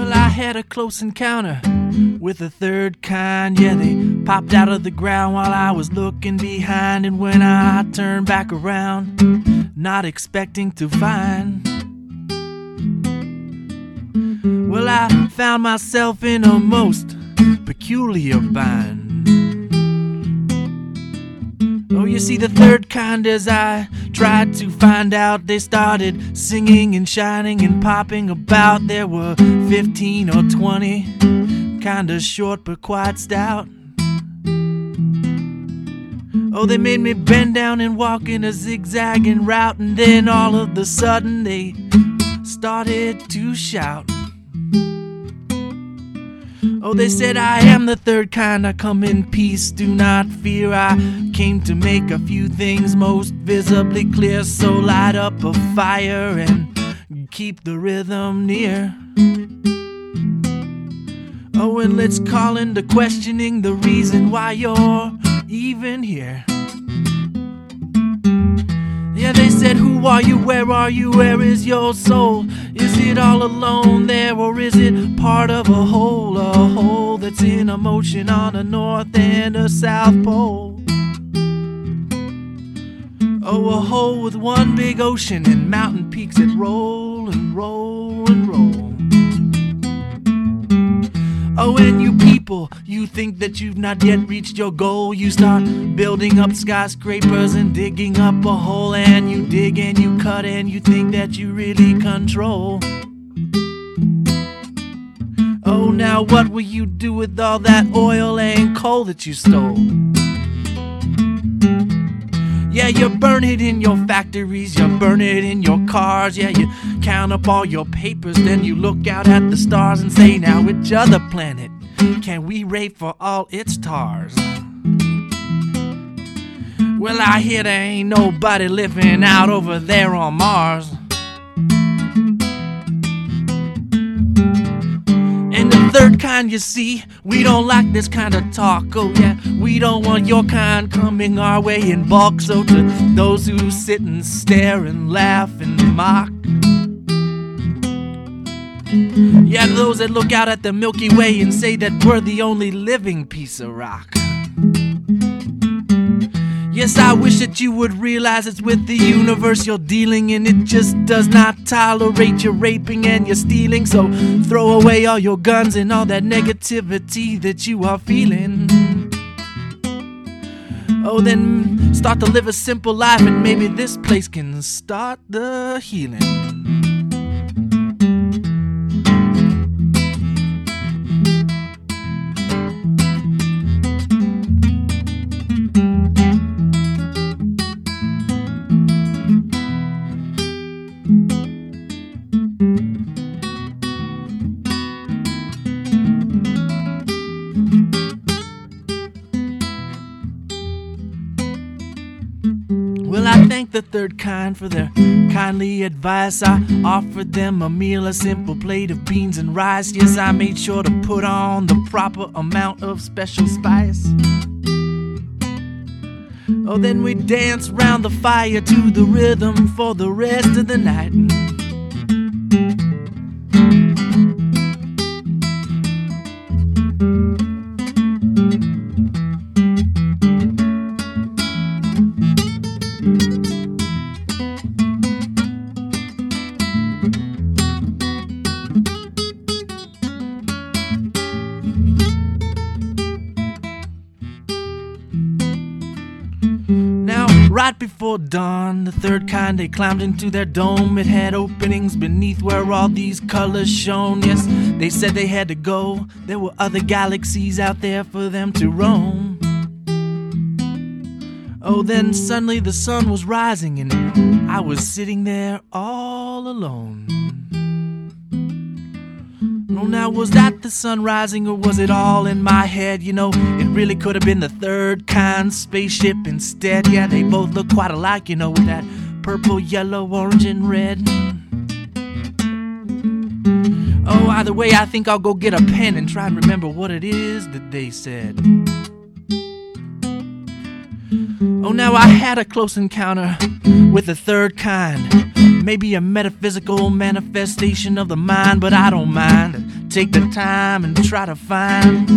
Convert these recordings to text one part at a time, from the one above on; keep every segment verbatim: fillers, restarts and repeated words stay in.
Well, I had a close encounter with a third kind. Yeah, they popped out of the ground while I was looking behind. And when I turned back around, not expecting to find, well, I found myself in a most peculiar bind. Oh, you see, the third kind, as I tried to find out, they started singing and shining and popping about. There were fifteen or twenty, kinda short but quite stout. Oh, they made me bend down and walk in a zigzagging route, and then all of a sudden they started to shout. Oh, they said, I am the third kind, I come in peace, do not fear. I came to make a few things most visibly clear. So light up a fire and keep the rhythm near. Oh, and let's call into questioning the reason why you're even here. Yeah, they said, who are you, where are you, where is your soul? Is it all alone there, or is it part of a whole? A whole that's in a motion on a north and a south pole. Oh, a hole with one big ocean and mountain peaks that roll and roll and roll. Oh, and you people, you think that you've not yet reached your goal. You start building up skyscrapers and digging up a hole, and you dig and you cut and you think that you really control. Oh, now what will you do with all that oil and coal that you stole? Yeah, you burn it in your factories, you burn it in your cars. Yeah, you count up all your papers, then you look out at the stars and say, now which other planet can we rape for all its tars? Well, I hear there ain't nobody living out over there on Mars. And the third kind, you see, we don't like this kind of talk. Oh yeah, we don't want your kind coming our way in bulk. So to those who sit and stare and laugh and mock, yeah, to those that look out at the Milky Way and say that we're the only living piece of rock, yes, I wish that you would realize it's with the universe you're dealing, and it just does not tolerate your raping and your stealing. So throw away all your guns and all that negativity that you are feeling. Oh, then start to live a simple life, and maybe this place can start the healing. Well, I thank the third kind for their kindly advice. I offered them a meal, a simple plate of beans and rice. Yes, I made sure to put on the proper amount of special spice. Oh, then we danced round the fire to the rhythm for the rest of the night. Right before dawn, the third kind, they climbed into their dome. It had openings beneath where all these colors shone. Yes, they said they had to go. There were other galaxies out there for them to roam. Oh, then suddenly the sun was rising and I was sitting there all alone. Oh, now was that the sun rising, or was it all in my head? You know, it really could have been the third kind spaceship instead. Yeah, they both look quite alike, you know, with that purple, yellow, orange, and red. Oh, either way, I think I'll go get a pen and try and remember what it is that they said. Oh, now I had a close encounter with the third kind. maybe a metaphysical manifestation of the mind, but I don't mind. Take the time and try to find,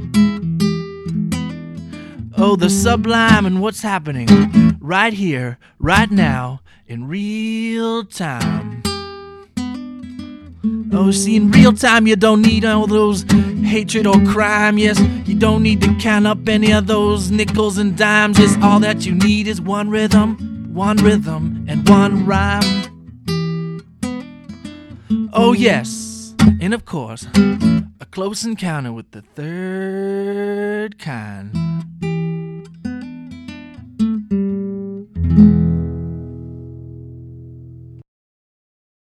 oh, the sublime in what's happening right here, right now, in real time. Oh, see, in real time you don't need all those hatred or crime. Yes, you don't need to count up any of those nickels and dimes. Yes, all that you need is one rhythm, one rhythm, and one rhyme. Oh yes, and of course, a close encounter with the third kind.